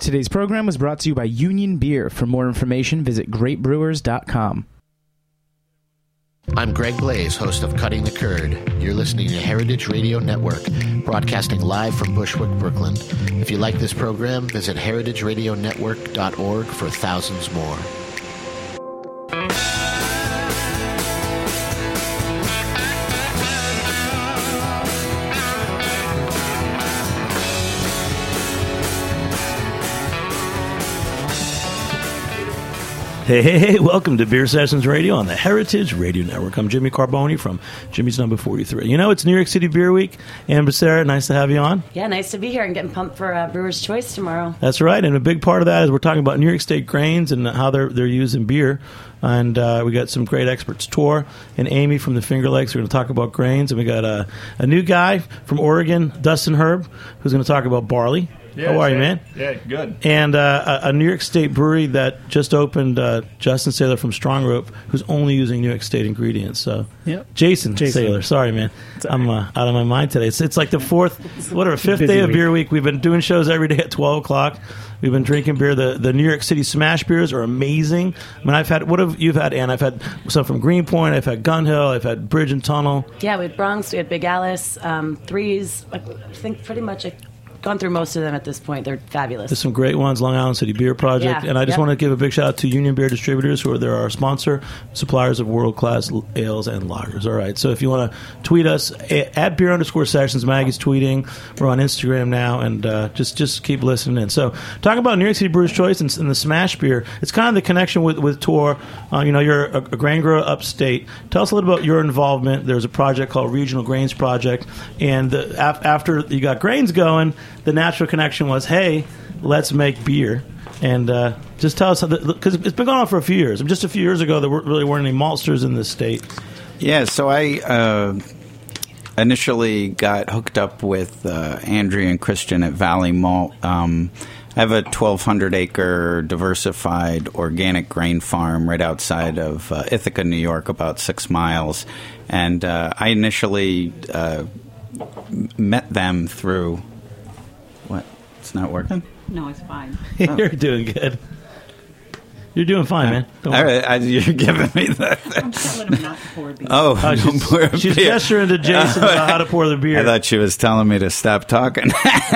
Today's program was brought to you by Union Beer. For more information, visit greatbrewers.com. I'm Greg Blaze, host of Cutting the Curd. You're listening to Heritage Radio Network, broadcasting live from Bushwick, Brooklyn. If you like this program, visit heritageradionetwork.org for thousands more. Hey, welcome to Beer Sessions Radio on the Heritage Radio Network. I'm Jimmy Carboni from Jimmy's Number 43. You know, it's New York City Beer Week. Ann Becerra, nice to have you on. Yeah, nice to be here and getting pumped for Brewer's Choice tomorrow. That's right, and a big part of that is we're talking about New York State grains and how they're used in beer. And we got some great experts, Tor and Amy from the Finger Lakes. We're going to talk about grains. And we got a new guy from Oregon, Dustin Herb, who's going to talk about barley. Yeah, how are you, man? Yeah, good. And a New York State brewery that just opened, Justin Saylor from Strong Rope, who's only using New York State ingredients. So, yep. Jason Saylor. Sorry, man. I'm out of my mind today. It's like the fifth day of Beer Week. We've been doing shows every day at 12 o'clock. We've been drinking beer. The New York City Smash beers are amazing. I mean, what have you had, Ann? I've had some from Greenpoint. I've had Gun Hill. I've had Bridge and Tunnel. Yeah, we had Bronx. We had Big Alice. Threes. I think pretty much gone through most of them at this point. They're fabulous. There's some great ones, Long Island City Beer Project. Yeah, and I just want to give a big shout out to Union Beer Distributors, who are our sponsor, suppliers of world-class ales and lagers. All right, so if you want to tweet us, at @beer_sessions, Maggie's tweeting. We're on Instagram now, and just keep listening in. So talking about New York City Brewer's Choice and the Smash beer, it's kind of the connection with Tor. You're a grain grower upstate. Tell us a little about your involvement. There's a project called Regional Grains Project, and after you got grains going, the natural connection was, hey, let's make beer. And just tell us, because it's been going on for a few years. Just a few years ago, there really weren't any maltsters in this state. Yeah, so I initially got hooked up with Andrea and Christian at Valley Malt. I have a 1,200-acre diversified organic grain farm right outside of Ithaca, New York, about 6 miles. And I initially met them through... What? It's not working? No, it's fine. You're doing good. You're doing fine, man. All right, you're giving me that. I'm telling him not to pour beer. She's gesturing to Jason about how to pour the beer. I thought she was telling me to stop talking.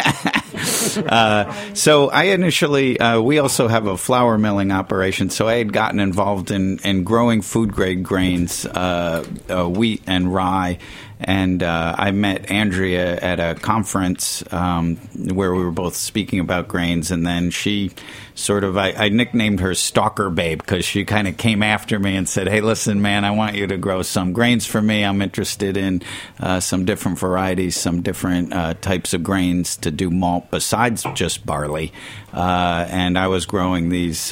So I initially, we also have a flour milling operation, so I had gotten involved in growing food-grade grains, wheat and rye. And I met Andrea at a conference where we were both speaking about grains, and then she sort of, I nicknamed her Stalker Babe because she kind of came after me and said, hey, listen, man, I want you to grow some grains for me. I'm interested in some different varieties, some different types of grains to do malt besides just barley. And I was growing these...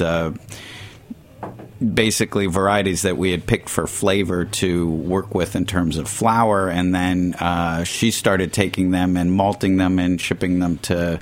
basically varieties that we had picked for flavor to work with in terms of flour, and then she started taking them and malting them and shipping them to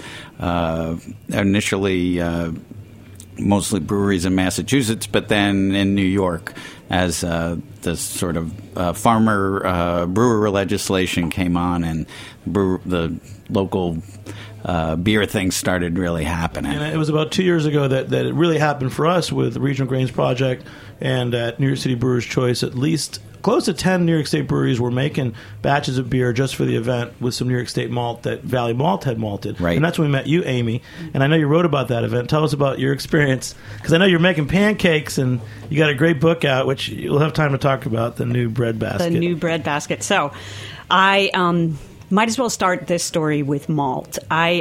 initially mostly breweries in Massachusetts, but then in New York as the sort of farmer brewer legislation came on and the local beer things started really happening. And it was about 2 years ago that it really happened for us with the Regional Grains Project and at New York City Brewer's Choice. At least close to 10 New York State breweries were making batches of beer just for the event with some New York State malt that Valley Malt had malted. Right. And that's when we met you, Amy. And I know you wrote about that event. Tell us about your experience, because I know you're making pancakes and you got a great book out, which you'll have time to talk about, The New Bread Basket. The New Bread Basket. So I... might as well start this story with malt. I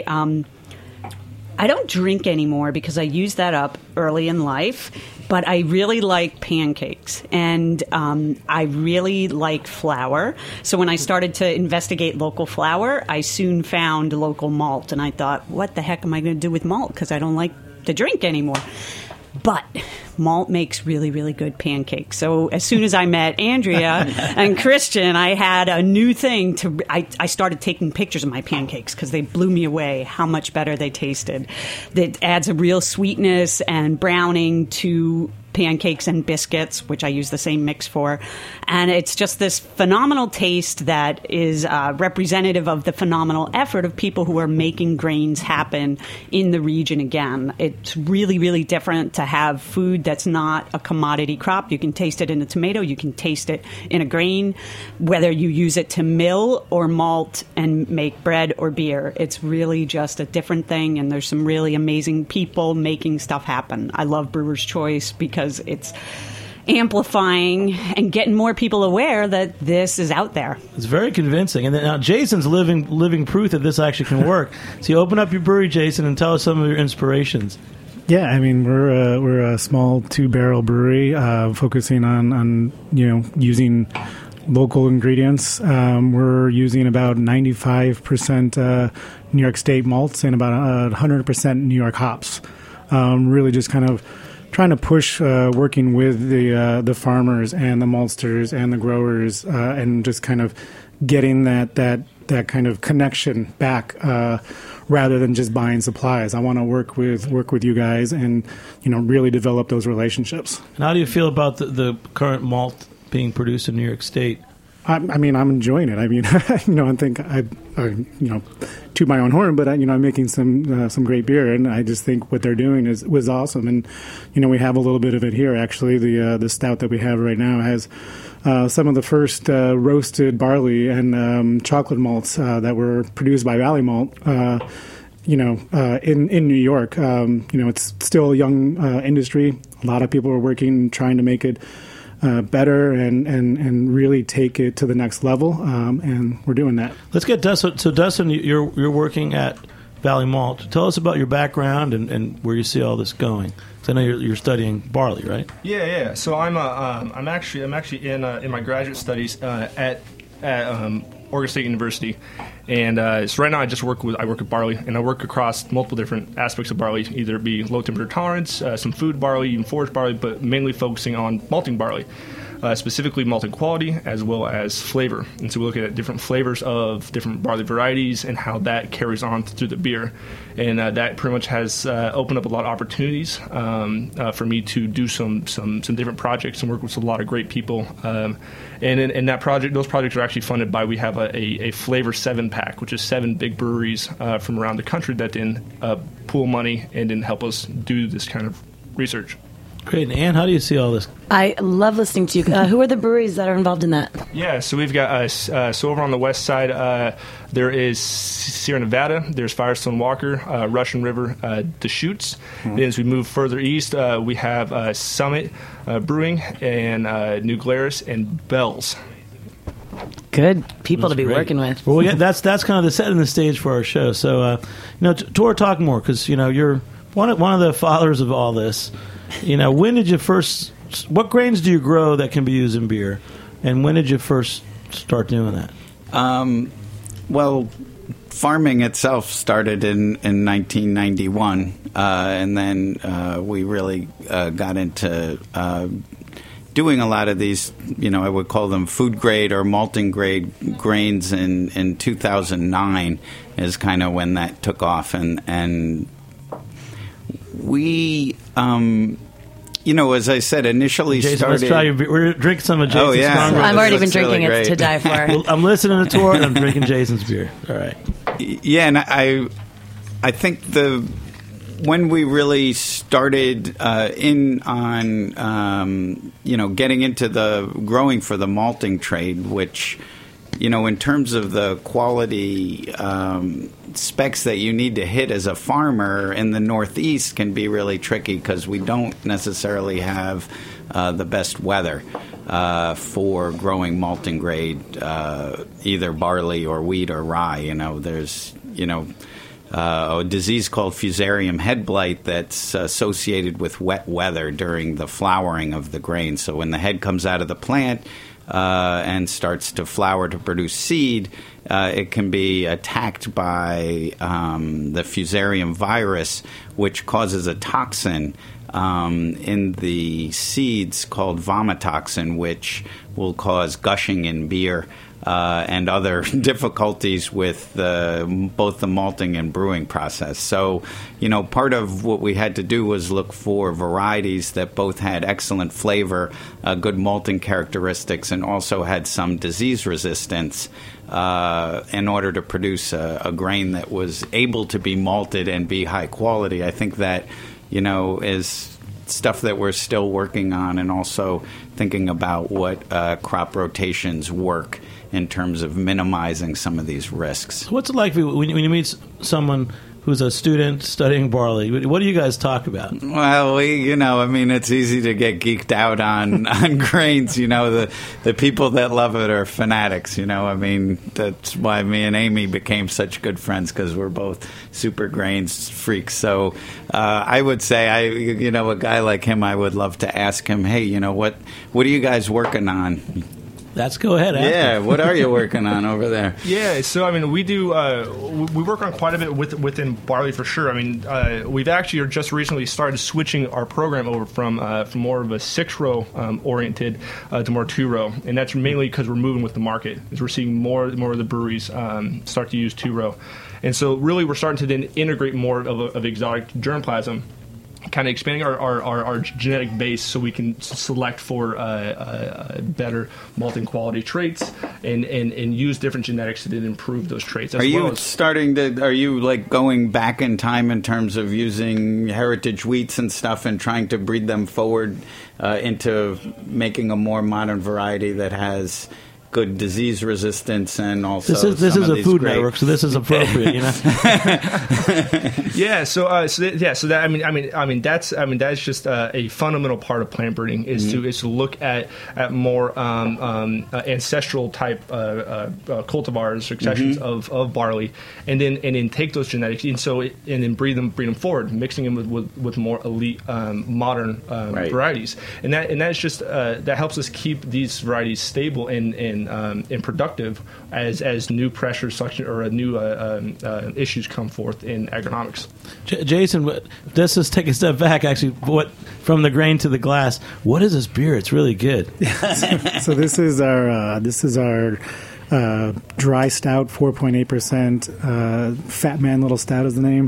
don't drink anymore because I used that up early in life, but I really like pancakes, and I really like flour. So when I started to investigate local flour, I soon found local malt, and I thought, what the heck am I going to do with malt? Because I don't like to drink anymore. But malt makes really, really good pancakes. So as soon as I met Andrea and Christian, I had a new thing to. I started taking pictures of my pancakes because they blew me away how much better they tasted. That adds a real sweetness and browning to pancakes and biscuits, which I use the same mix for. And it's just this phenomenal taste that is representative of the phenomenal effort of people who are making grains happen in the region again. It's really, really different to have food that's not a commodity crop. You can taste it in a tomato. You can taste it in a grain, whether you use it to mill or malt and make bread or beer. It's really just a different thing, and there's some really amazing people making stuff happen. I love Brewer's Choice because it's amplifying and getting more people aware that this is out there. It's very convincing. And then, now Jason's living proof that this actually can work. So you open up your brewery, Jason, and tell us some of your inspirations. Yeah, I mean we're a small 2-barrel brewery focusing on using local ingredients. We're using about 95% New York State malts and about 100% New York hops. Really just kind of trying to push working with the farmers and the maltsters and the growers and just kind of getting that kind of connection back rather than just buying supplies. I want to work with you guys and really develop those relationships. And how do you feel about the current malt being produced in New York State? I mean, I'm enjoying it. I mean, I think I toot my own horn, but I'm making some great beer, and I just think what they're doing was awesome. And we have a little bit of it here. Actually, the stout that we have right now has some of the first roasted barley and chocolate malts that were produced by Valley Malt. In New York, it's still a young industry. A lot of people are working, trying to make it better and really take it to the next level, and we're doing that. Let's get Dustin. So, Dustin, you're working at Valley Malt. Tell us about your background and where you see all this going. So I know you're studying barley, right? Yeah. So I'm actually in my graduate studies at Oregon State University, and so right now I work with barley, and I work across multiple different aspects of barley, either it be low temperature tolerance, some food barley, even forage barley, but mainly focusing on malting barley. Specifically malting quality as well as flavor. And so we look at different flavors of different barley varieties and how that carries on through the beer. And that pretty much has opened up a lot of opportunities for me to do some different projects and work with a lot of great people. And in that project, those projects are actually funded by, we have a Flavor 7-pack, which is 7 big breweries from around the country that then pool money and then help us do this kind of research. Great. And Ann, how do you see all this? I love listening to you. Who are the breweries that are involved in that? Yeah, so we've got, so over on the west side, there is Sierra Nevada, there's Firestone Walker, Russian River, Deschutes. Mm-hmm. Then as we move further east, we have Summit Brewing and New Glarus and Bell's. Good people to be working with. Well, that's kind of the setting the stage for our show. So, Tor, talk more, because, you're one of the fathers of all this. When did you first? What grains do you grow that can be used in beer, and when did you first start doing that? Well, farming itself started in 1991, and then we really got into doing a lot of these. I would call them food grade or malting grade grains in 2009 is kind of when that took off, and we, as I said, initially Jason, started... let's try your beer. We're drinking some of Jason's. Oh, yeah. I've already been drinking really it to die for. Well, I'm listening to Tor, and I'm drinking Jason's beer. All right. Yeah, and I think when we really started getting into the growing for the malting trade, which, in terms of the quality specs that you need to hit as a farmer in the Northeast can be really tricky because we don't necessarily have the best weather for growing malting grade either barley or wheat or rye. There's a disease called Fusarium head blight that's associated with wet weather during the flowering of the grain. So when the head comes out of the plant and starts to flower to produce seed, it can be attacked by the Fusarium virus, which causes a toxin in the seeds called vomitoxin, which will cause gushing in beer and other difficulties with both the malting and brewing process. So, part of what we had to do was look for varieties that both had excellent flavor, good malting characteristics, and also had some disease resistance in order to produce a grain that was able to be malted and be high quality. I think that, is stuff that we're still working on, and also thinking about what crop rotations work in terms of minimizing some of these risks. What's it like when you meet someone who's a student studying barley? What do you guys talk about? Well, it's easy to get geeked out on grains. The people that love it are fanatics. That's why me and Amy became such good friends, because we're both super grains freaks. So I would say, a guy like him, I would love to ask him, hey, what are you guys working on? Let's go ahead. Yeah, what are you working on over there? Yeah, so we do we work on quite a bit within barley for sure. We've actually just recently started switching our program over from more of a 6-row oriented to more 2-row, and that's mainly because we're moving with the market. As we're seeing more of the breweries start to use 2-row, and so really we're starting to then integrate more of exotic germplasm, kind of expanding our genetic base so we can select for better malting quality traits and use different genetics to then improve those traits. Are you going back in time in terms of using heritage wheats and stuff and trying to breed them forward into making a more modern variety that has good disease resistance, and also this is a Food Network, so this is appropriate, that's just a fundamental part of plant breeding is to look at more ancestral type cultivars, successions of barley, and then take those genetics and then breed them forward, mixing them with more elite modern varieties, and that's just that helps us keep these varieties stable and productive as new pressures or new issues come forth in agronomics. Jason, let's just take a step back. Actually, from the grain to the glass? What is this beer? It's really good. So this is our dry stout, 4.8%. Fat Man Little Stout is the name,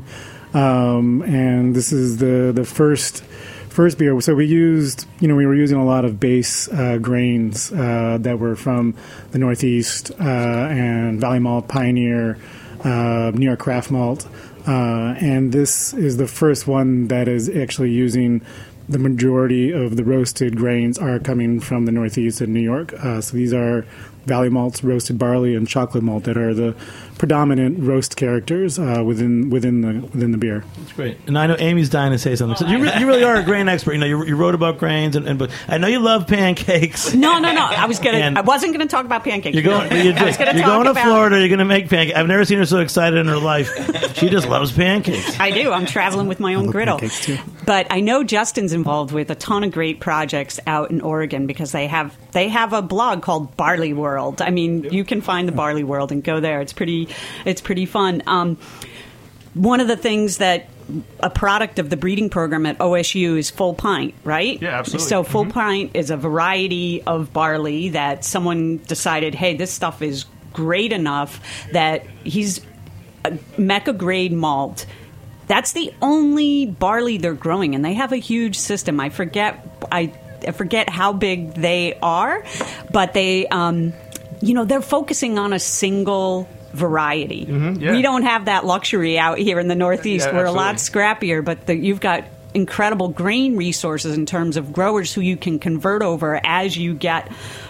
and this is the first beer. So we were using a lot of base grains that were from the Northeast and Valley Malt, Pioneer, New York Craft Malt, and this is the first one that is actually using the majority of the roasted grains are coming from the Northeast and New York. So these are Valley Malt's roasted barley and chocolate malt that are the predominant roast characters within the beer. That's great. And I know Amy's dying to say something. So you really are a grain expert. You wrote about grains, but I know you love pancakes. No. I wasn't going to talk about pancakes. You're going to Florida. You're going to make pancakes. I've never seen her so excited in her life. She just loves pancakes. I do. I'm traveling with my own griddle. Pancakes too. But I know Justin's involved with a ton of great projects out in Oregon because they have a blog called Barley World. You can find the Barley World and go there. It's pretty fun. One of the things that a product of the breeding program at OSU is Full Pint, right? Yeah, absolutely. So Full Pint is a variety of barley that someone decided, hey, this stuff is great enough that he's a Mecca grade malt. That's the only barley they're growing, and they have a huge system. I forget how big they are, but they, they're focusing on a single variety. We don't have that luxury out here in the Northeast. We're absolutely a lot scrappier, but you've got incredible grain resources in terms of growers who you can convert over as you get,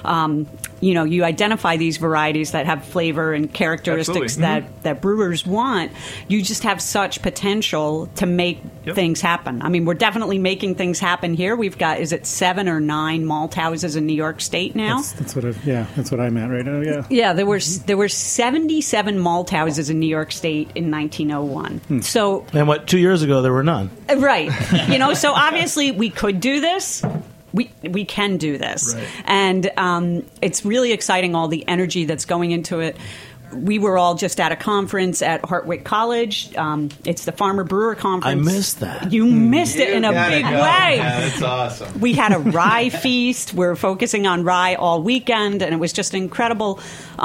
you identify these varieties that have flavor and characteristics that brewers want. You just have such potential to make things happen. We're definitely making things happen here. We've got, is it 7 or 9 malt houses in New York State now? That's what I'm at right now. Yeah. Yeah, there were 77 malt houses in New York State in 1901. So, and 2 years ago there were none. Right. So obviously we could do this. We can do this. Right. And it's really exciting, all the energy that's going into it. we were all just at a conference at Hartwick College. It's the Farmer Brewer Conference. I missed that. You missed it in a big way. Yeah, that's awesome. We had a rye feast. We're focusing on rye all weekend, and it was just an incredible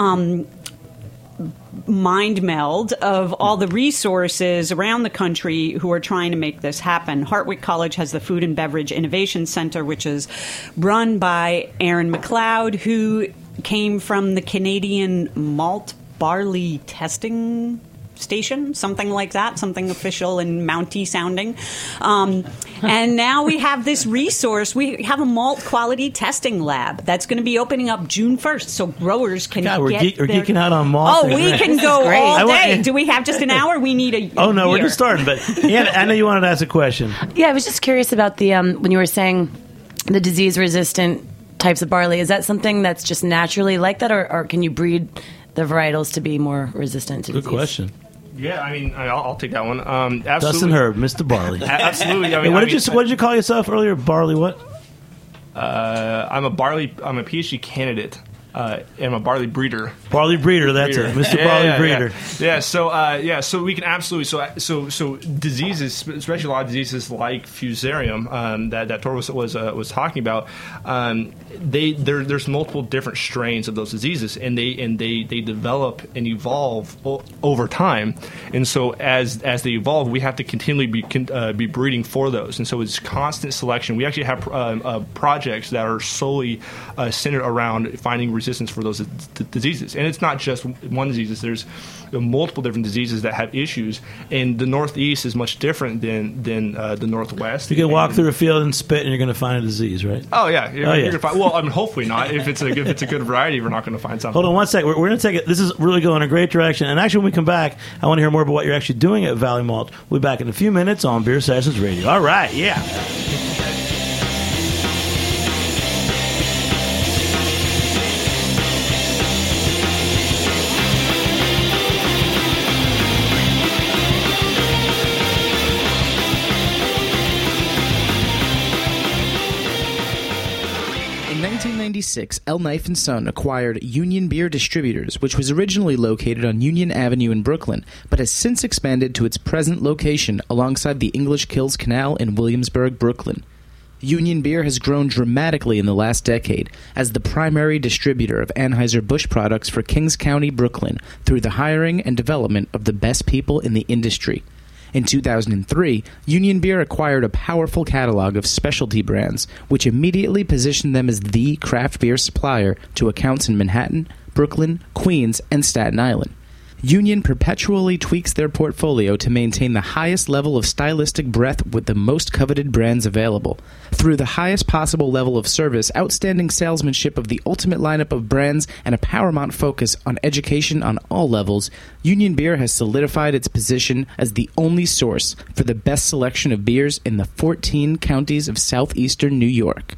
mind meld of all the resources around the country who are trying to make this happen. Hartwick College has the Food and Beverage Innovation Center, which is run by Aaron McLeod, who came from the Canadian Malt Barley Testing Station, something like that, something official and Mountie sounding. And now we have this resource. We have a malt quality testing lab that's going to be opening up June 1st, so growers can we're geeking out on malt. Oh, we can go great. all day. Do we have just an hour? We need a Oh, no, we're year. just starting. But yeah, I know you wanted to ask a question. Yeah, I was just curious about the when you were saying the disease-resistant types of barley. Is that something that's just naturally like that, or can you breed the varietals to be more resistant to Good disease? question. Yeah, I mean, I'll take that one. Absolutely. Dustin Herb, Mr. Barley. Absolutely. I Hey, mean, what did you call yourself earlier? Barley what? I'm a PhD candidate. I'm a barley breeder. Barley breeder, that's it. Mr. Barley breeder. Yeah, so we can absolutely so diseases, especially a lot of diseases like Fusarium that Tor was talking about. There's multiple different strains of those diseases, and they develop and evolve over time. And so as they evolve, we have to continually be breeding for those. And so it's constant selection. We actually have projects that are solely centered around finding resistance for those diseases. And it's not just one disease. There's multiple different diseases that have issues. And the Northeast is much different than the Northwest. You can walk through a field and spit, and you're going to find a disease, right? Oh yeah, you're yeah. gonna find, well, I mean, hopefully not. If it's a good variety, we're not going to find something. Hold on one second. We're going to take it. This is really going in a great direction. And actually, when we come back, I want to hear more about what you're actually doing at Valley Malt. We'll be back in a few minutes on Beer Sessions Radio. All right, yeah. In 1996, El Knife & Son acquired Union Beer Distributors, which was originally located on Union Avenue in Brooklyn, but has since expanded to its present location alongside the English Kills Canal in Williamsburg, Brooklyn. Union Beer has grown dramatically in the last decade as the primary distributor of Anheuser-Busch products for Kings County, Brooklyn, through the hiring and development of the best people in the industry. In 2003, Union Beer acquired a powerful catalog of specialty brands, which immediately positioned them as the craft beer supplier to accounts in Manhattan, Brooklyn, Queens, and Staten Island. Union perpetually tweaks their portfolio to maintain the highest level of stylistic breadth with the most coveted brands available. Through the highest possible level of service, outstanding salesmanship of the ultimate lineup of brands, and a paramount focus on education on all levels, Union Beer has solidified its position as the only source for the best selection of beers in the 14 counties of southeastern New York.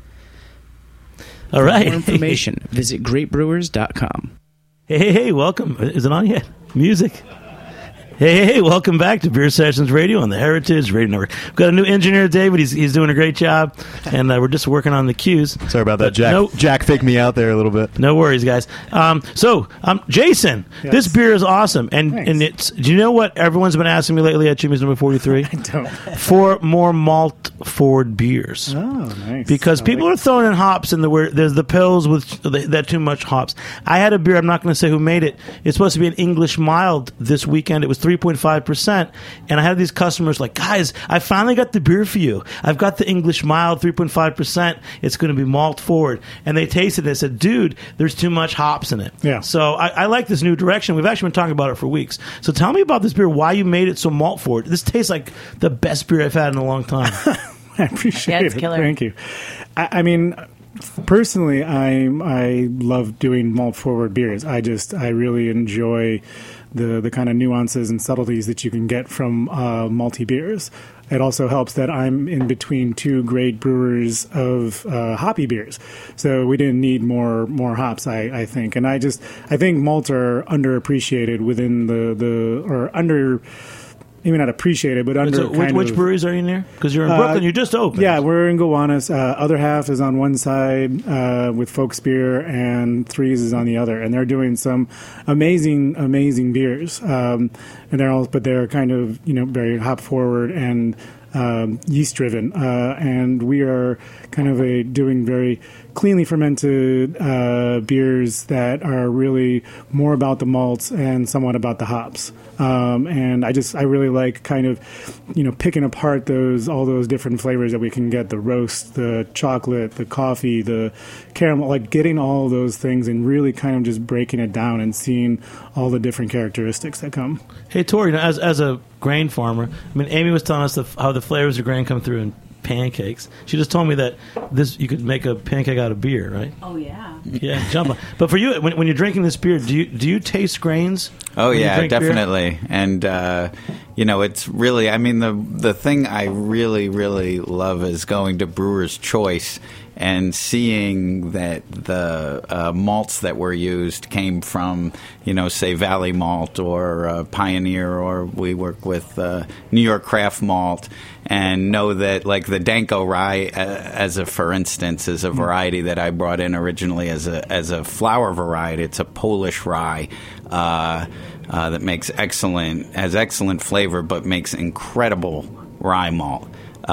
All right. For more information, visit greatbrewers.com. Hey, welcome. Is it on yet? Music. Hey, welcome back to Beer Sessions Radio on the Heritage Radio Network. We've got a new engineer, David. He's doing a great job, and we're just working on the cues. Sorry about that, Jack. Jack faked me out there a little bit. No worries, guys. Jason, Yes. this beer is awesome, and Thanks. do you know what everyone's been asking me lately at Jimmy's Number 43? I don't. For more malt forward beers. Oh, nice. Because I people like are throwing in hops, and there's the pills with that too much hops. I had a beer. I'm not going to say who made it. It's supposed to be an English mild this weekend. It was 3.5%, and I had these customers like, guys, I finally got the beer for you. I've got the English mild 3.5%. It's going to be malt forward, and they tasted it and said, dude, there's too much hops in it. Yeah. So I like this new direction. We've actually been talking about it for weeks. So tell me about this beer. Why you made it so malt forward? This tastes like the best beer I've had in a long time. I appreciate Yeah, it's it. killer. Thank you. I mean, personally, I love doing malt forward beers. I really enjoy the kind of nuances and subtleties that you can get from malty beers. It also helps that I'm in between two great brewers of hoppy beers, so we didn't need more hops. I think, and I think malts are underappreciated within maybe not appreciated, but under which breweries are you near? Because you're in Brooklyn, you just opened. Yeah, we're in Gowanus. Other half is on one side with Folksbier, and Threes is on the other, and they're doing some amazing beers. And they're kind of very hop forward and yeast driven, and we are kind of doing very cleanly fermented beers that are really more about the malts and somewhat about the hops. And I really like kind of picking apart all those different flavors that we can get, the roast, the chocolate, the coffee, the caramel, like getting all those things and really kind of just breaking it down and seeing all the different characteristics that come. Hey Tori, as a grain farmer, I mean, Amy was telling us how the flavors of grain come through in pancakes. She just told me that you could make a pancake out of beer, right? Oh yeah. Yeah, jump on. But for you, when you're drinking this beer, do you taste grains? Oh yeah, definitely. Beer? And it's really, I mean, the thing I really love is going to Brewer's Choice and seeing that the malts that were used came from, say Valley Malt or Pioneer, or we work with New York Craft Malt, and know that like the Danko Rye, for instance, is a variety that I brought in originally as a flour variety. It's a Polish rye that has excellent flavor, but makes incredible rye malt.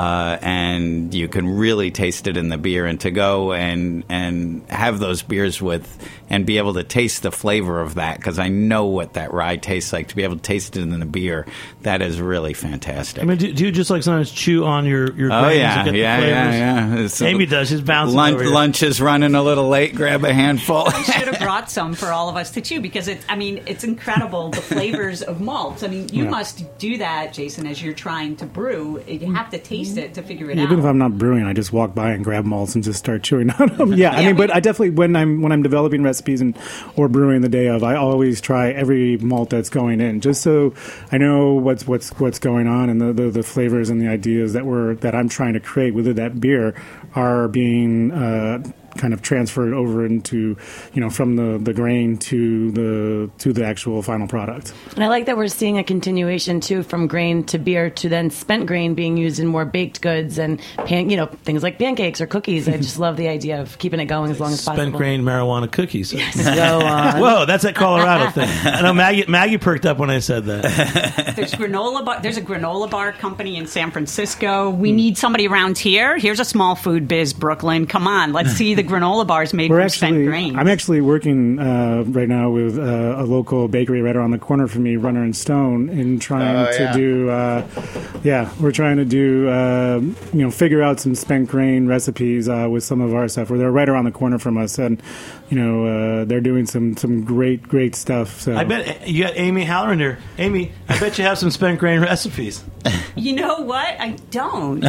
And you can really taste it in the beer, and to go and have those beers with and be able to taste the flavor of that, because I know what that rye tastes like, to be able to taste it in the beer, that is really fantastic. I mean, do you just like sometimes chew on your grains and get the flavors? Amy does. She's bouncing over here. Lunch is running a little late. Grab a handful. I should have brought some for all of us to chew, because it's incredible, the flavors of malts. I mean, you must do that, Jason, as you're trying to brew. You have to taste it to figure it out. Even if I'm not brewing, I just walk by and grab malts and just start chewing on them. But I definitely, when I'm developing recipes or brewing the day of, I always try every malt that's going in, just so I know what's going on, and the flavors and the ideas that I'm trying to create within that beer are being kind of transferred over into, from the grain to the actual final product. And I like that we're seeing a continuation too, from grain to beer to then spent grain being used in more baked goods and things like pancakes or cookies. I just love the idea of keeping it going as long as possible. Spent grain marijuana cookies. Yes. Go on. Whoa, that's that Colorado thing. I know Maggie perked up when I said that. There's a granola bar company in San Francisco. We need somebody around here. Here's a small food biz, Brooklyn. Come on, let's see the granola bars made from spent grains. I'm actually working right now with a local bakery right around the corner from me, Runner and Stone, in trying to do. We're trying to do figure out some spent grain recipes with some of our stuff. Where they're right around the corner from us, and they're doing some great stuff. So I bet you got Amy Halloran here. Amy, I bet you have some spent grain recipes. You know what? I don't.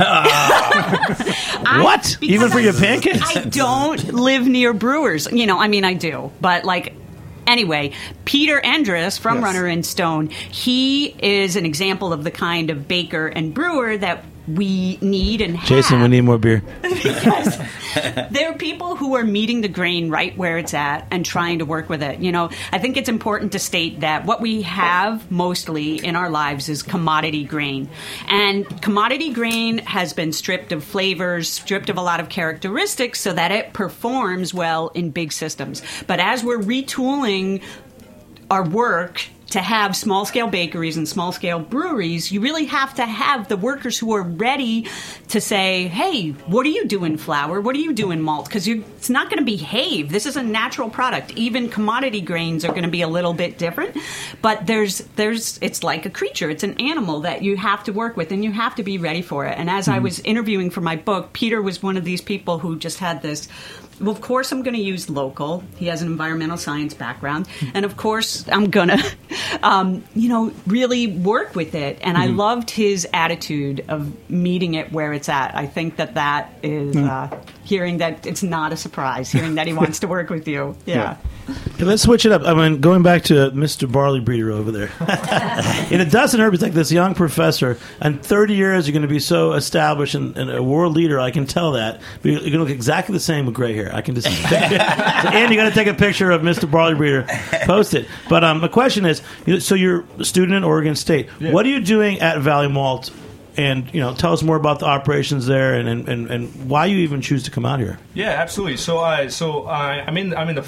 What? Even for your pancakes? I don't live near brewers. I do. But, anyway, Peter Andrus from Runner and Stone, he is an example of the kind of baker and brewer that we need and have. Jason, we need more beer. Because there are people who are meeting the grain right where it's at and trying to work with it. I think it's important to state that what we have mostly in our lives is commodity grain. And commodity grain has been stripped of flavors, stripped of a lot of characteristics so that it performs well in big systems. But as we're retooling our work to have small-scale bakeries and small-scale breweries, you really have to have the workers who are ready to say, hey, what do you do in flour? What do you do in malt? Because it's not going to behave. This is a natural product. Even commodity grains are going to be a little bit different. But it's like a creature. It's an animal that you have to work with, and you have to be ready for it. And as I was interviewing for my book, Peter was one of these people who just had this, well, of course I'm going to use local. He has an environmental science background. And of course I'm going to, really work with it. And I loved his attitude of meeting it where it's at. I think that is, hearing that it's not a surprise, hearing that he wants to work with you. Yeah. Okay, let's switch it up. I mean, going back to Mr. Barley Breeder over there. And it doesn't hurt. It's like this young professor, and 30 years you're going to be so established and a world leader. I can tell that. But you're going to look exactly the same with gray hair. I can just. And you got to take a picture of Mr. Barley Breeder, post it. But the question is, so you're a student at Oregon State. Yeah. What are you doing at Valley Malt? And tell us more about the operations there, and why you even choose to come out here. Yeah, absolutely. So I'm in the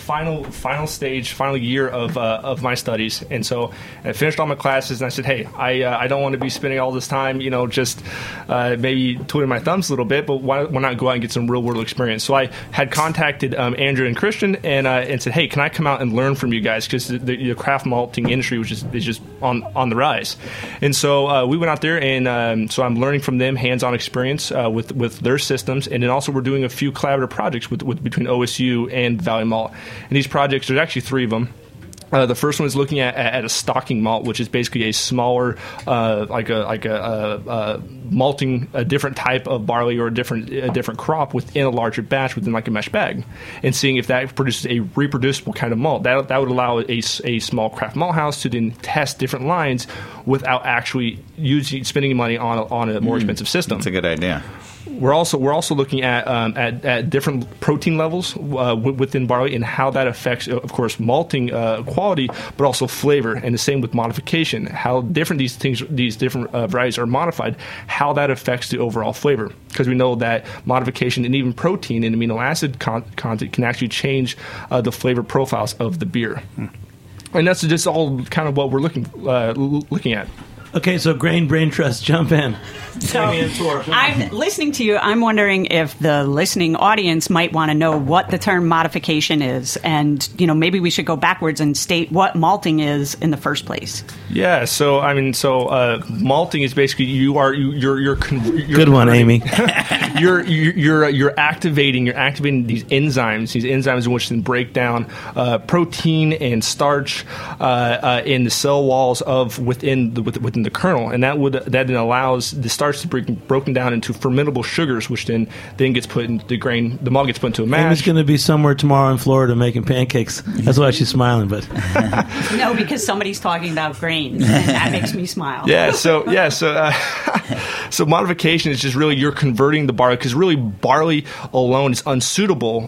final year of my studies, and so I finished all my classes, and I said, hey, I don't want to be spending all this time, just maybe twiddling my thumbs a little bit, but why not go out and get some real world experience? So I had contacted Andrew and Christian, and said, hey, can I come out and learn from you guys, because the craft malting industry is just on the rise, and so we went out there and. So I'm learning from them, hands-on experience with their systems, and then also we're doing a few collaborative projects between OSU and Valley Malt. And these projects, there's actually 3 of them. The first one is looking at a stocking malt, which is basically a smaller, like a malting a different type of barley or a different crop within a larger batch within like a mesh bag, and seeing if that produces a reproducible kind of malt. That would allow a small craft malt house to then test different lines without actually spending money on a more expensive system. That's a good idea. We're also looking at different protein levels within barley and how that affects, of course, malting quality, but also flavor. And the same with modification, how different these different varieties are modified, how that affects the overall flavor. Because we know that modification and even protein and amino acid content can actually change the flavor profiles of the beer. And that's just all kind of what we're looking at. Okay, so Grain Brain Trust, jump in. So I'm listening to you. I'm wondering if the listening audience might want to know what the term modification is, and maybe we should go backwards and state what malting is in the first place. Yeah. So malting is basically you're good one, Amy. You're activating these enzymes in which can break down protein and starch in the cell walls within the kernel, and that then allows the starch to be broken down into fermentable sugars, which then gets put into the grain. The malt gets put into a mash. Amy's going to be somewhere tomorrow in Florida making pancakes. That's why she's smiling. But no, because somebody's talking about grains, and that makes me smile. So modification is just really you're converting the barley, because really barley alone is unsuitable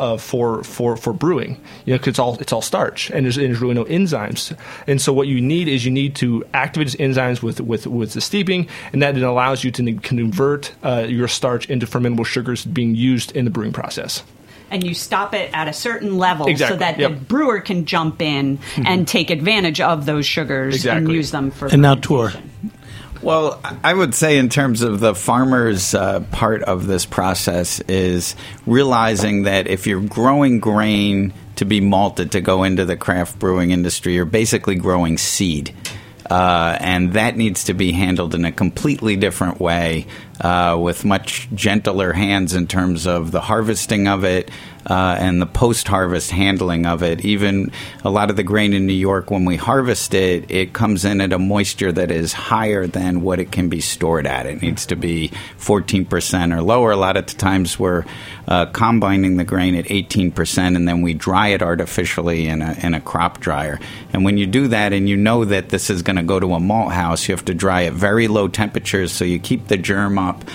for brewing. Because it's all starch, and there's really no enzymes. And so what you need to activate these enzymes with the steeping, and that then allows you to convert your starch into fermentable sugars being used in the brewing process. And you stop it at a certain level exactly. so that the brewer can jump in and take advantage of those sugars and use them for. And now Tor. Well, I would say in terms of the farmer's part of this process is realizing that if you're growing grain to be malted to go into the craft brewing industry, you're basically growing seed. And that needs to be handled in a completely different way, with much gentler hands in terms of the harvesting of it and the post-harvest handling of it. Even a lot of the grain in New York, when we harvest it, it comes in at a moisture that is higher than what it can be stored at. It needs to be 14% or lower. A lot of the times we're combining the grain at 18%, and then we dry it artificially in a crop dryer. And when you do that and you know that this is going to go to a malt house, you have to dry at very low temperatures so you keep the germ up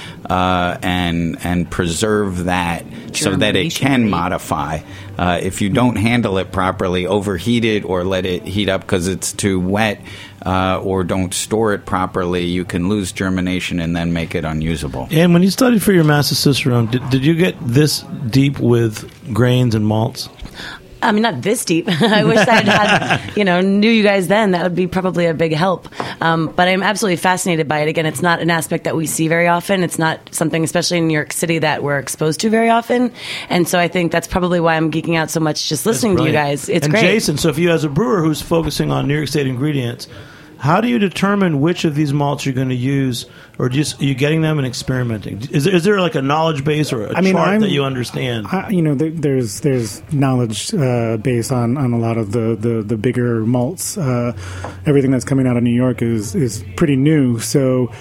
and preserve that so that it can modify. If you don't handle it properly, overheat it or let it heat up because it's too wet, or don't store it properly, you can lose germination and then make it unusable. And when you studied for your Master's Cicerone, did you get this deep with grains and malts? I mean, not this deep. I wish I had, knew you guys then. That would be probably a big help. But I'm absolutely fascinated by it. Again, it's not an aspect that we see very often. It's not something, especially in New York City, that we're exposed to very often. And so I think that's probably why I'm geeking out so much just listening to you guys. It's great. And Jason, so if you as a brewer who's focusing on New York State ingredients, how do you determine which of these malts you're going to use, or just are you getting them and experimenting? Is there like a knowledge base or a chart that you understand? There's knowledge base on a lot of the bigger malts. Everything that's coming out of New York is pretty new, so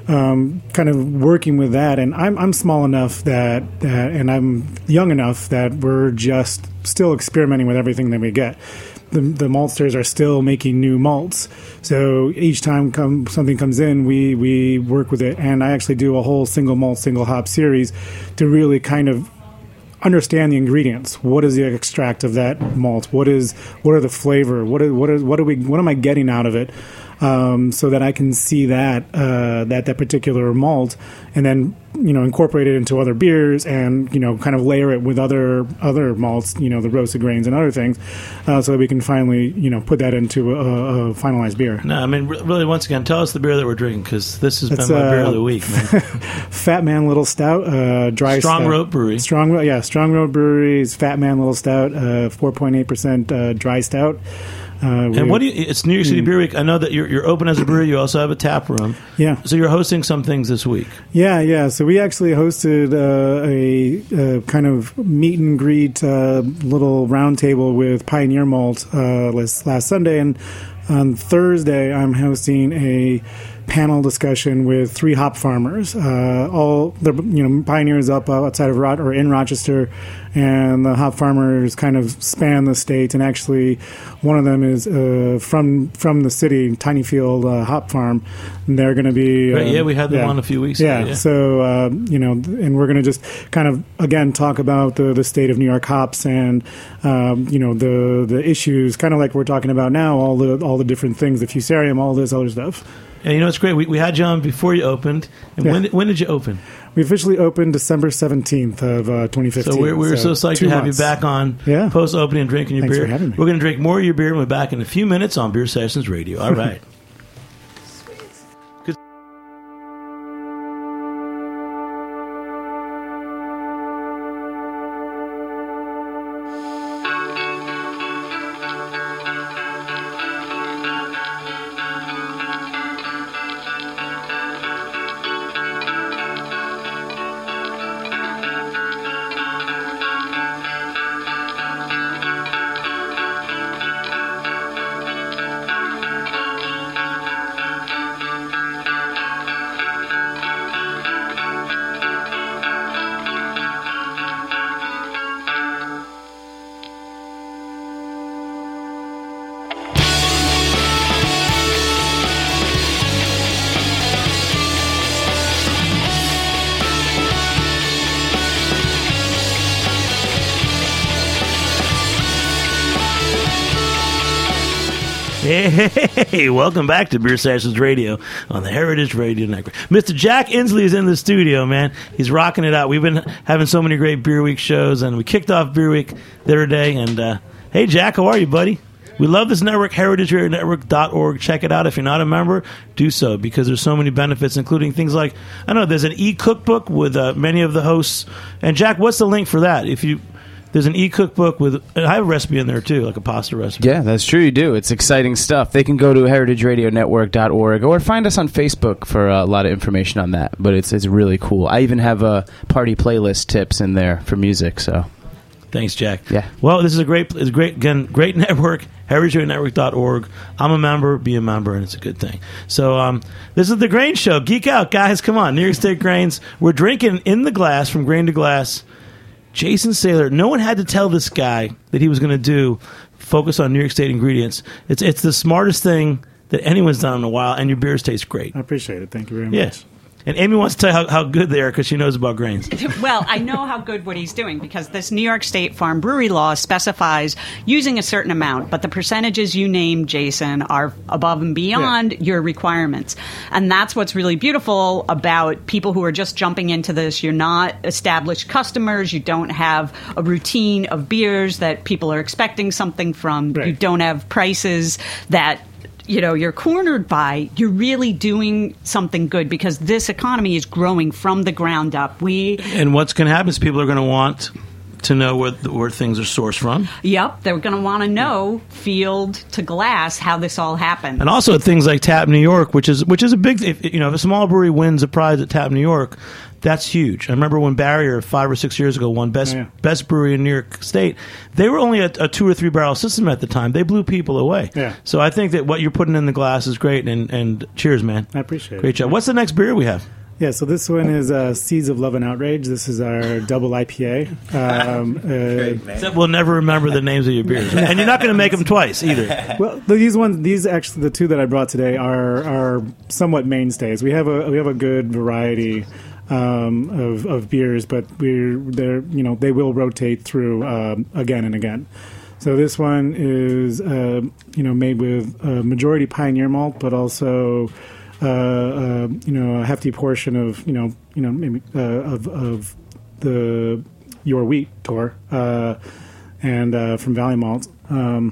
kind of working with that. And I'm small enough that and I'm young enough that we're just still experimenting with everything that we get. The maltsters are still making new malts, so each time something comes in, we work with it. And I actually do a whole single malt, single hop series to really kind of understand the ingredients. What is the extract of that malt? What are the flavor? What am I getting out of it? So that I can see that particular malt, and then incorporate it into other beers, and kind of layer it with other malts, the roasted grains and other things, so that we can finally put that into a finalized beer. No, I mean, really, once again, tell us the beer that we're drinking, because this has been my beer of the week, man. Fat Man Little Stout, dry Strong stout. Road Brewery. Strong Road Brewery's Fat Man Little Stout, 4.8% dry stout. And what do you? It's New York City Beer Week. I know that you're open as a brewery. You also have a tap room. Yeah. So you're hosting some things this week. Yeah. So we actually hosted a kind of meet and greet little round table with Pioneer Malt last Sunday, and on Thursday I'm hosting a panel discussion with 3 hop farmers. All the Pioneers up outside of in Rochester, and the hop farmers kind of span the state. And actually, one of them is from the city, Tinyfield Hop Farm. And they're going to be we had them on a few weeks ago. Yeah. So and we're going to just kind of again talk about the state of New York hops, and the issues, kind of like we're talking about now, all the different things, the fusarium, all this other stuff. And it's great. We had you on before you opened. And when did you open? We officially opened December 17th of 2015. So we're so psyched to have you back on post-opening and drinking your Thanks beer. For having me. We're going to drink more of your beer, and we're back in a few minutes on Beer Sessions Radio. All right. Hey, welcome back to Beer Sessions Radio on the Heritage Radio Network. Mr. Jack Inslee is in the studio, man. He's rocking it out. We've been having so many great Beer Week shows, and we kicked off Beer Week the other day. And hey, Jack, how are you, buddy? We love this network, heritageradionetwork.org. Check it out. If you're not a member, do so, because there's so many benefits, including things like, there's an e-cookbook with many of the hosts. And, Jack, what's the link for that? There's an e-cookbook with, I have a recipe in there too, like a pasta recipe. Yeah, that's true, you do. It's exciting stuff. They can go to heritageradionetwork.org or find us on Facebook for a lot of information on that. But it's really cool. I even have party playlist tips in there for music. So, thanks, Jack. Yeah. Well, this is a great network, heritageradionetwork.org. I'm a member, be a member, and it's a good thing. So this is the Grain Show. Geek out, guys. Come on, New York State Grains. We're drinking in the glass, from grain to glass. Jason Saylor, no one had to tell this guy that he was going to focus on New York State ingredients. It's the smartest thing that anyone's done in a while, and your beers taste great. I appreciate it. Thank you very much. Yes. And Amy wants to tell you how good they are, because she knows about grains. Well, I know how good what he's doing, because this New York State Farm Brewery law specifies using a certain amount, but the percentages you named, Jason, are above and beyond your requirements. And that's what's really beautiful about people who are just jumping into this. You're not established customers. You don't have a routine of beers that people are expecting something from. Right. You don't have prices that you're cornered by. You're really doing something good, because this economy is growing from the ground up. And what's going to happen is people are going to want to know where things are sourced from. Yep, they're going to want to know field to glass how this all happened. And also things like Tap New York, which is a big. If a small brewery wins a prize at Tap New York, that's huge. I remember when Barrier 5 or 6 years ago won best brewery in New York State. They were only a 2 or 3 barrel system at the time. They blew people away. Yeah. So I think that what you're putting in the glass is great. And cheers, man. I appreciate it. Great job. What's the next beer we have? Yeah, so this one is Seeds of Love and Outrage. This is our double IPA. Except we'll never remember the names of your beers, and you're not going to make them twice either. Well, these actually, the two that I brought today are somewhat mainstays. We have a good variety of beers, but they will rotate through again and again. So this one is made with majority Pioneer malt, but also a hefty portion of maybe of the your wheat Tor and from Valley Malt. And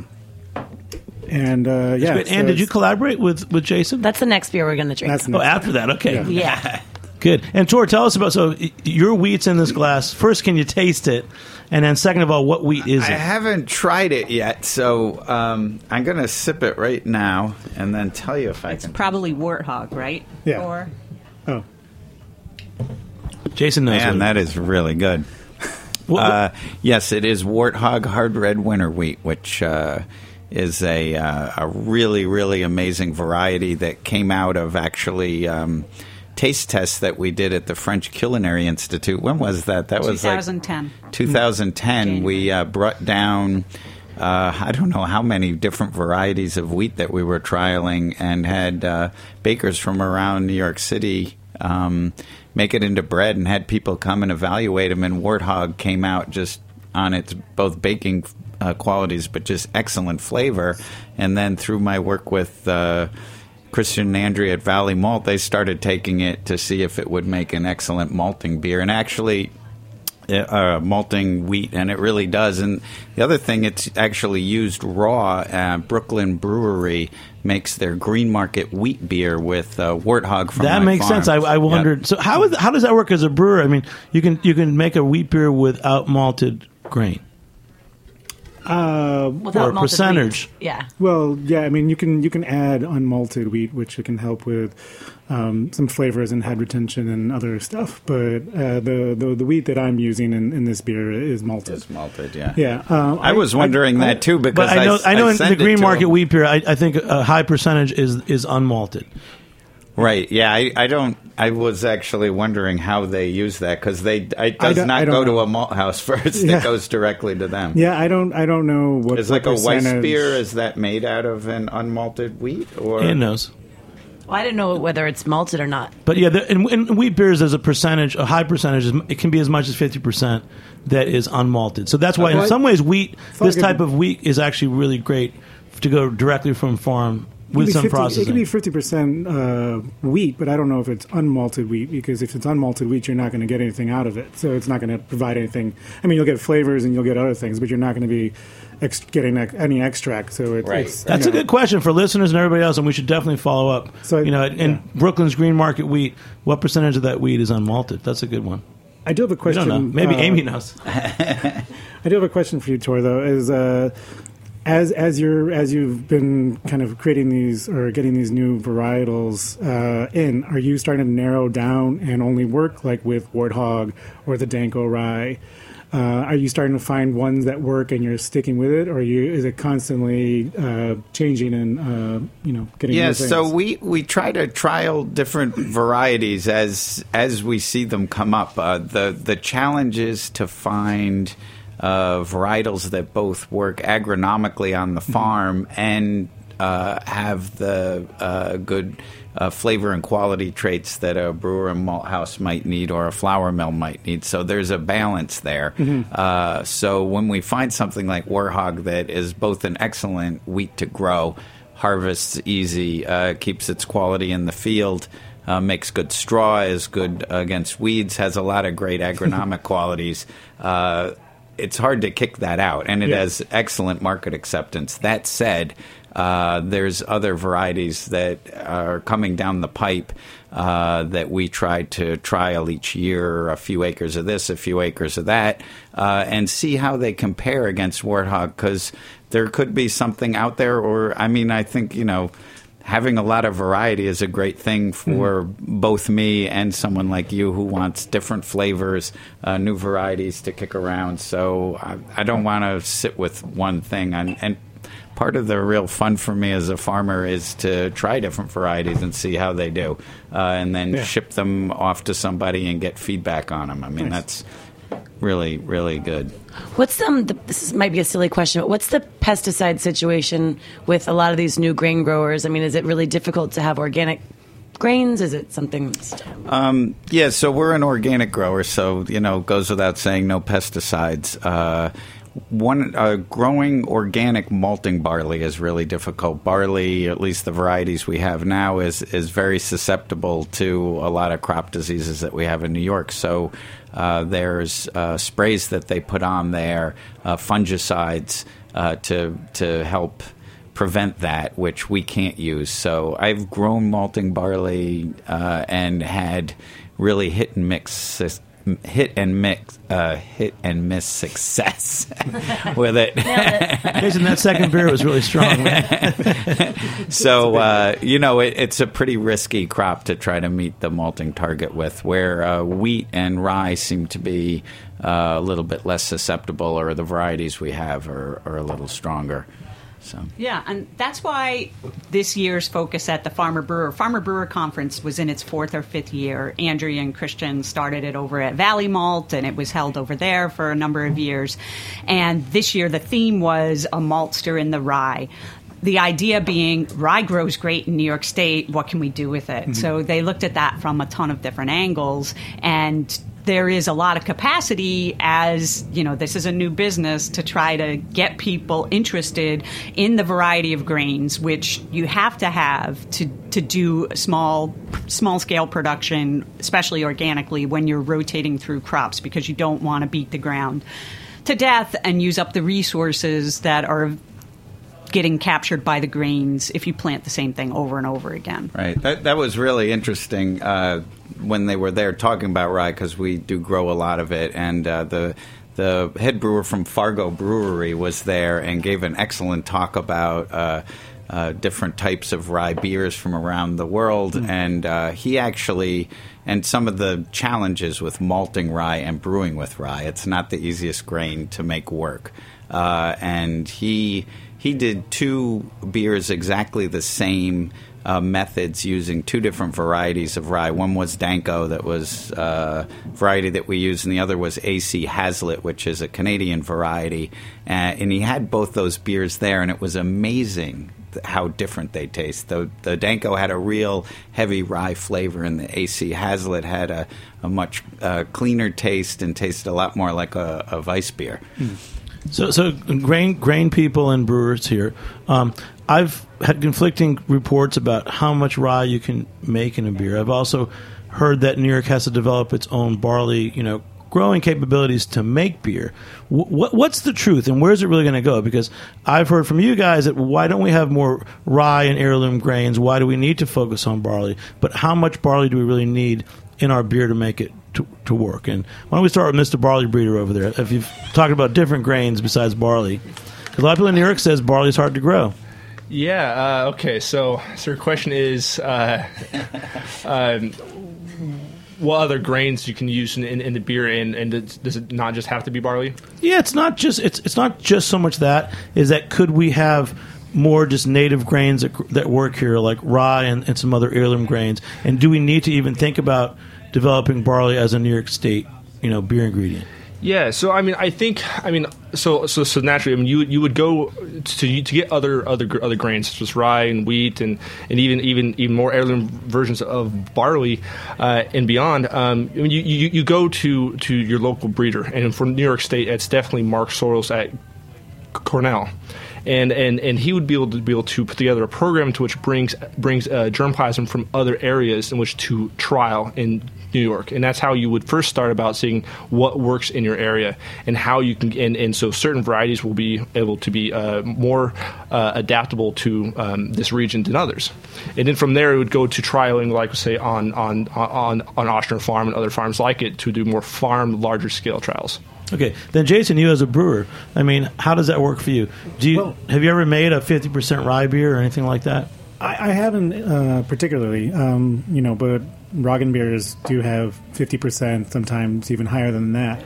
did you collaborate with Jason? That's the next beer we're going to drink. After that, okay. Yeah. Good. And Tor, tell us about, so your wheat's in this glass. First, can you taste it? And then second of all, what wheat is it? I haven't tried it yet, so I'm going to sip it right now and then tell you if I can. It's probably Warthog, right? Yeah. Or Jason knows. Man, that is really good. Yes, it is Warthog Hard Red Winter Wheat, which is a really, really amazing variety that came out of actually taste tests that we did at the French Culinary Institute. When was that? That was 2010. 2010. We brought down I don't know how many different varieties of wheat that we were trialing, and had bakers from around New York City make it into bread, and had people come and evaluate them. And Warthog came out just on its both baking qualities, but just excellent flavor. And then through my work with Christian and Andrea at Valley Malt, they started taking it to see if it would make an excellent malting beer, and actually malting wheat, and it really does. And the other thing, it's actually used raw. Brooklyn Brewery makes their Green Market wheat beer with Warthog from that my makes farm. sense. I wondered. Yep. So how does that work as a brewer? I mean, you can make a wheat beer without malted grain. Without or a percentage. Wheat. Yeah. Well, yeah. I mean, you can add unmalted wheat, which it can help with some flavors and head retention and other stuff. But the wheat that I'm using in this beer is malted. It's malted, yeah. Yeah. I was wondering that too, because but I know in the Green Market them. wheat beer, I think a high percentage is unmalted. Right. Yeah. I was actually wondering how they use that, because it does not go to a malt house first. Yeah. It goes directly to them. Yeah. I don't know what. Is like a Weiss beer? Is that made out of an unmalted wheat? Or Ian knows. Well, I didn't know whether it's malted or not. But yeah, in wheat beers, there's a high percentage. It can be as much as 50% that is unmalted. So that's why, in some ways, this type of wheat is actually really great to go directly from farm. With some processing. It can be 50% wheat, but I don't know if it's unmalted wheat, because if it's unmalted wheat, you're not going to get anything out of it. So it's not going to provide anything. I mean, you'll get flavors and you'll get other things, but you're not going to be getting any extract. So it's that's a good question for listeners and everybody else, and we should definitely follow up. So in Brooklyn's Green Market wheat, what percentage of that wheat is unmalted? That's a good one. I do have a question. I don't know. Maybe Amy knows. I do have a question for you, Tor, though. Is As you've been kind of creating these or getting these new varietals in, are you starting to narrow down and only work like with Warthog or the Danko Rye? Are you starting to find ones that work and you're sticking with it, or is it constantly changing and getting new things? So we try to trial different varieties as we see them come up. The challenge is to find varietals that both work agronomically on the farm and have the good flavor and quality traits that a brewer and malt house might need, or a flour mill might need. So there's a balance there. Mm-hmm. So when we find something like Warthog that is both an excellent wheat to grow, harvests easy, keeps its quality in the field, makes good straw, is good against weeds, has a lot of great agronomic qualities, it's hard to kick that out, and it has excellent market acceptance. That said, there's other varieties that are coming down the pipe that we try to trial each year, a few acres of this, a few acres of that, and see how they compare against Warthog, because there could be something out there, or, I mean, I think, having a lot of variety is a great thing for both me and someone like you who wants different flavors, new varieties to kick around. So I don't want to sit with one thing. And part of the real fun for me as a farmer is to try different varieties and see how they do, and then ship them off to somebody and get feedback on them. I mean, that's really, really good. What's this might be a silly question, but what's the pesticide situation with a lot of these new grain growers? I mean, is it really difficult to have organic grains? Is it something? Yeah, so we're an organic grower, so goes without saying, no pesticides. Growing organic malting barley is really difficult. Barley, at least the varieties we have now, is very susceptible to a lot of crop diseases that we have in New York. So there's sprays that they put on there, fungicides to help prevent that, which we can't use. So I've grown malting barley and had really hit and miss success with it. Jason, that second beer was really strong, man. So it's a pretty risky crop to try to meet the malting target with, where wheat and rye seem to be a little bit less susceptible, or the varieties we have are a little stronger. So. Yeah, and that's why this year's focus at the Farmer Brewer Conference was in its 4th or 5th year. Andrea and Christian started it over at Valley Malt, and it was held over there for a number of years. And this year the theme was a maltster in the rye. The idea being, rye grows great in New York State. What can we do with it? Mm-hmm. So they looked at that from a ton of different angles, and there is a lot of capacity, as this is a new business, to try to get people interested in the variety of grains, which you have to do small scale production, especially organically, when you're rotating through crops, because you don't want to beat the ground to death and use up the resources that are getting captured by the grains if you plant the same thing over and over again. Right. That was really interesting when they were there talking about rye, because we do grow a lot of it, and the head brewer from Fargo Brewery was there and gave an excellent talk about different types of rye beers from around the world, and he actually, and some of the challenges with malting rye and brewing with rye. It's not the easiest grain to make work, and he did 2 beers exactly the same methods, using 2 different varieties of rye. One was Danko, that was a variety that we use, and the other was AC Hazlitt, which is a Canadian variety. And he had both those beers there, and it was amazing how different they taste. The Danko had a real heavy rye flavor, and the AC Hazlitt had a much cleaner taste and tasted a lot more like a Weiss beer. So grain people and brewers here. I've had conflicting reports about how much rye you can make in a beer. I've also heard that New York has to develop its own barley, growing capabilities to make beer. What's the truth, and where's it really going to go? Because I've heard from you guys that why don't we have more rye and heirloom grains? Why do we need to focus on barley? But how much barley do we really need in our beer to make it to work? And why don't we start with Mr. Barley Breeder over there? If you've talked about different grains besides barley, because a lot of people in New York says barley is hard to grow. Yeah. Okay. So your question is, what other grains you can use in the beer, and does it not just have to be barley? Yeah, it's not just so much that. Is that could we have more just native grains that work here, like rye and some other heirloom grains? And do we need to even think about developing barley as a New York State, beer ingredient? Yeah, so I think so naturally, you would go to get other grains such as rye and wheat and even more heirloom versions of barley and beyond. You go to your local breeder, and for New York State, it's definitely Mark Soros at Cornell. And he would be able to put together a program to which brings germplasm from other areas in which to trial in New York, and that's how you would first start about seeing what works in your area and how you can. And so certain varieties will be able to be more adaptable to this region than others, and then from there it would go to trialing, like say on Oshner Farm and other farms like it, to do more farm, larger scale trials. Okay, then Jason, you as a brewer, I mean, how does that work for you? Have you ever made a 50% rye beer or anything like that? I haven't particularly, but Roggen beers do have 50%, sometimes even higher than that.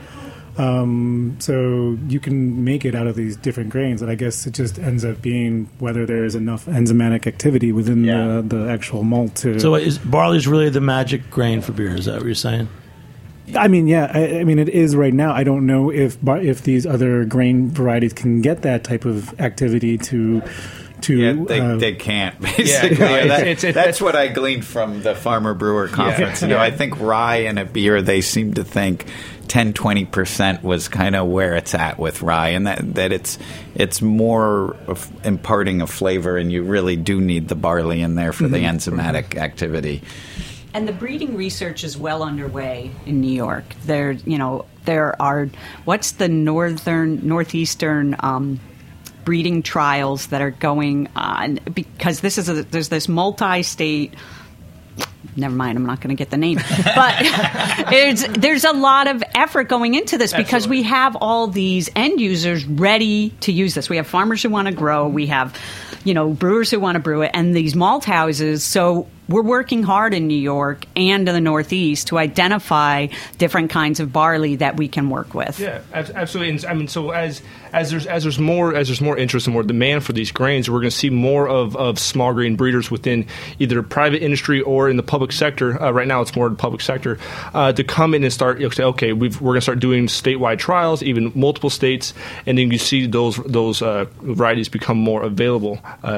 So you can make it out of these different grains, and I guess it just ends up being whether there is enough enzymatic activity within the actual malt to. So barley is really the magic grain for beer? Is that what you're saying? I mean, yeah. I mean, it is right now. I don't know if these other grain varieties can get that type of activity to. They can't, basically. That's what I gleaned from the Farmer Brewer Conference. I think rye in a beer, they seem to think 10-20% was kind of where it's at with rye, and that it's more of imparting a flavor, and you really do need the barley in there for the enzymatic activity. And the breeding research is well underway in New York. There are what's the northeastern breeding trials that are going on, because there's this multi-state. Never mind, I'm not going to get the name. But there's a lot of effort going into this because we have all these end users ready to use this. We have farmers who want to grow. We have, brewers who want to brew it, and these malt houses. So we're working hard in New York and in the Northeast to identify different kinds of barley that we can work with. Yeah, absolutely. And I mean, so as there's more interest and more demand for these grains, we're going to see more of small grain breeders within either private industry or in the public sector. Right now, it's more in the public sector to come in and start say, okay, we're going to start doing statewide trials, even multiple states, and then you see those varieties become more available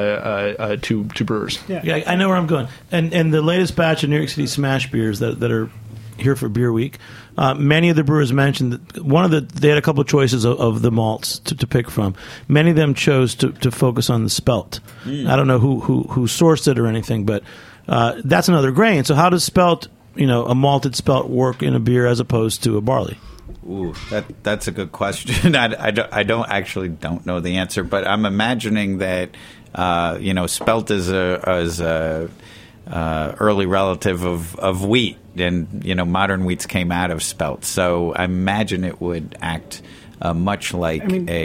to brewers. Yeah, I know where I'm going. And the latest batch of New York City Smash beers that are here for Beer Week, many of the brewers mentioned that they had a couple of choices of the malts to pick from. Many of them chose to focus on the spelt. I don't know who sourced it or anything, but that's another grain. So how does spelt, a malted spelt, work in a beer as opposed to a barley? Ooh, that's a good question. I don't know the answer, but I'm imagining that spelt is a early relative of wheat, and modern wheats came out of spelt. So I imagine it would act much like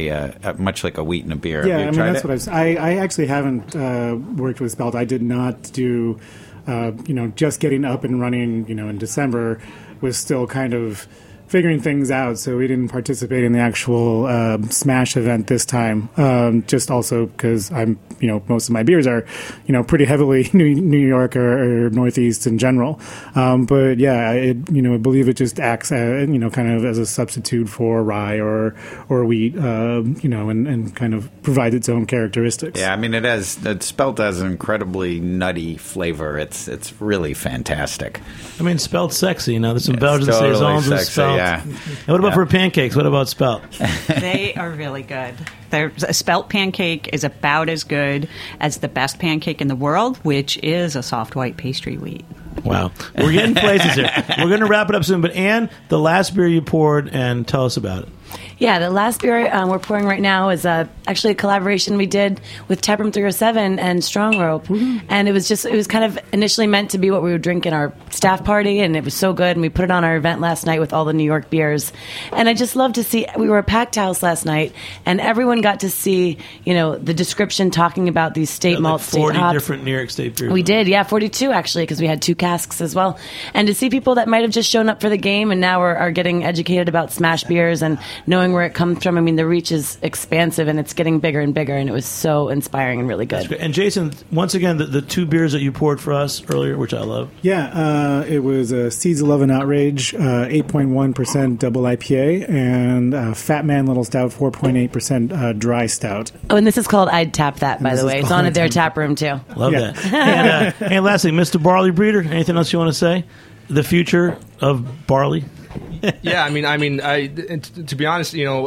a wheat in a beer. Yeah, that's what I actually haven't worked with spelt. I did not do just getting up and running. In December was still kind of figuring things out, so we didn't participate in the actual Smash event this time. Just also because I'm, most of my beers are, pretty heavily New York or Northeast in general. But yeah, I believe it just acts, kind of as a substitute for rye or wheat, and kind of provides its own characteristics. Yeah, I mean, spelt has an incredibly nutty flavor. It's really fantastic. I mean, spelt's sexy. There's some Belgian saisons with spelt. Yeah. And what about for pancakes? What about spelt? They are really good. A spelt pancake is about as good as the best pancake in the world, which is a soft white pastry wheat. Wow. We're getting places here. We're going to wrap it up soon. But Anne, the last beer you poured, and tell us about it. Yeah, the last beer we're pouring right now is actually a collaboration we did with Taproom 307 and Strong Rope. Mm-hmm. And it was kind of initially meant to be what we would drink in our staff party, and it was so good. And we put it on our event last night with all the New York beers. And I just love to see, we were a packed house last night, and everyone got to see, the description talking about these state malts, state hops. 40 different New York State beers. We did, 42 actually, because we had 2 casks as well. And to see people that might have just shown up for the game and now are getting educated about Smash beers and knowing where it comes from. I mean, the reach is expansive and it's getting bigger and bigger, and it was so inspiring and really good. That's great. And Jason, once again, the 2 beers that you poured for us earlier, which I love. Yeah, it was Seeds of Love and Outrage, 8.1% double IPA, and Fat Man Little Stout, 4.8% dry stout. Oh, and this is called I'd Tap That, by the way. It's on at their tap room, too. Love that. And lastly, Mr. Barley Breeder, anything else you want to say? The future of barley? Yeah, I mean, to be honest,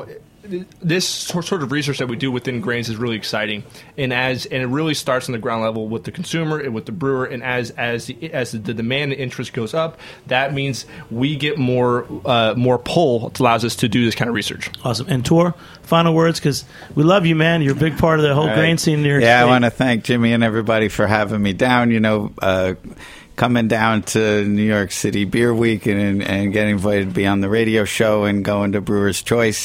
this sort of research that we do within grains is really exciting, and it really starts on the ground level with the consumer and with the brewer, and as the demand and interest goes up, that means we get more pull. It allows us to do this kind of research. Awesome. And Tor, final words, because we love you, man. You're a big part of the whole grain scene in New York State. I want to thank Jimmy and everybody for having me down. Coming down to New York City Beer Week and getting invited to be on the radio show and going to Brewer's Choice.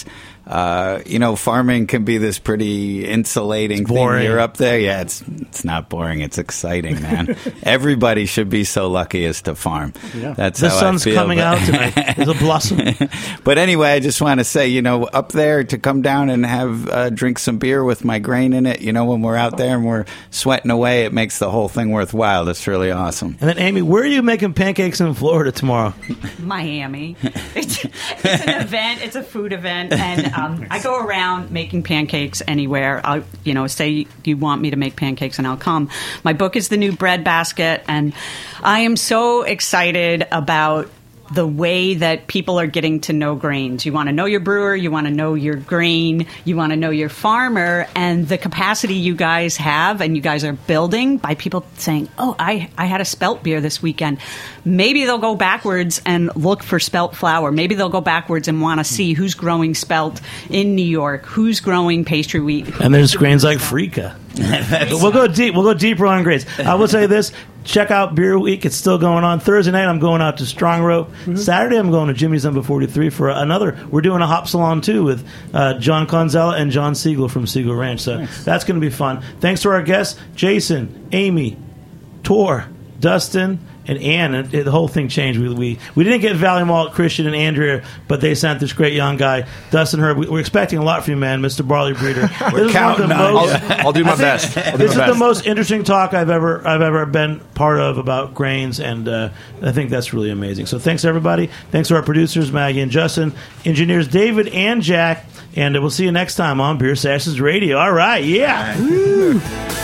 Farming can be this pretty insulating thing. You're up there. Yeah, it's not boring. It's exciting, man. Everybody should be so lucky as to farm. Yeah. That's the how sun's I feel, coming out tonight. There's a blossom. But anyway, I just want to say, up there to come down and have drink some beer with my grain in it. When we're out there and we're sweating away, it makes the whole thing worthwhile. It's really awesome. And then, Amy, where are you making pancakes in Florida tomorrow? Miami. It's an event. It's a food event, and I go around making pancakes anywhere. I'll, say you want me to make pancakes and I'll come. My book is The New Bread Basket, and I am so excited about the way that people are getting to know grains. You want to know your brewer, you want to know your grain, you want to know your farmer, and the capacity you guys have and you guys are building by people saying, oh, I had a spelt beer this weekend. Maybe they'll go backwards and look for spelt flour. Maybe they'll go backwards and want to see who's growing spelt in New York, who's growing pastry wheat. And there's grains like Freeka. We'll go deep. We'll go deeper on grains. I will tell you this. Check out Beer Week. It's still going on. Thursday night, I'm going out to Strong Row. Mm-hmm. Saturday, I'm going to Jimmy's Number 43 for another. We're doing a hop salon, too, with John Conzella and John Siegel from Siegel Ranch. So That's going to be fun. Thanks to our guests, Jason, Amy, Tor, Dustin, and Ann. And the whole thing changed. We didn't get Valley Malt, Christian, and Andrea, but they sent this great young guy, Dustin Herb. We're expecting a lot from you, man, Mr. Barley Breeder. We're counting on. I'll do my best. This is the most interesting talk I've ever been part of about grains, and I think that's really amazing. So thanks, everybody. Thanks to our producers, Maggie and Justin, engineers David and Jack, and we'll see you next time on Beer Sessions Radio. All right, yeah. All right. Woo.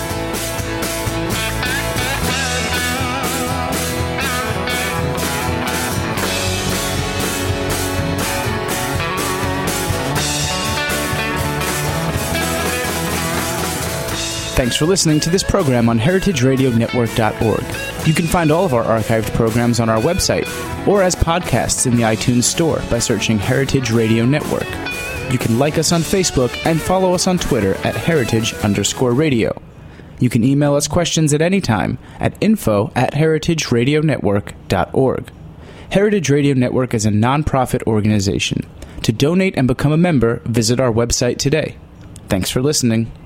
Thanks for listening to this program on heritageradionetwork.org. You can find all of our archived programs on our website or as podcasts in the iTunes Store by searching Heritage Radio Network. You can like us on Facebook and follow us on Twitter at @heritage_radio. You can email us questions at any time at info@heritageradionetwork.org. Heritage Radio Network is a non-profit organization. To donate and become a member, visit our website today. Thanks for listening.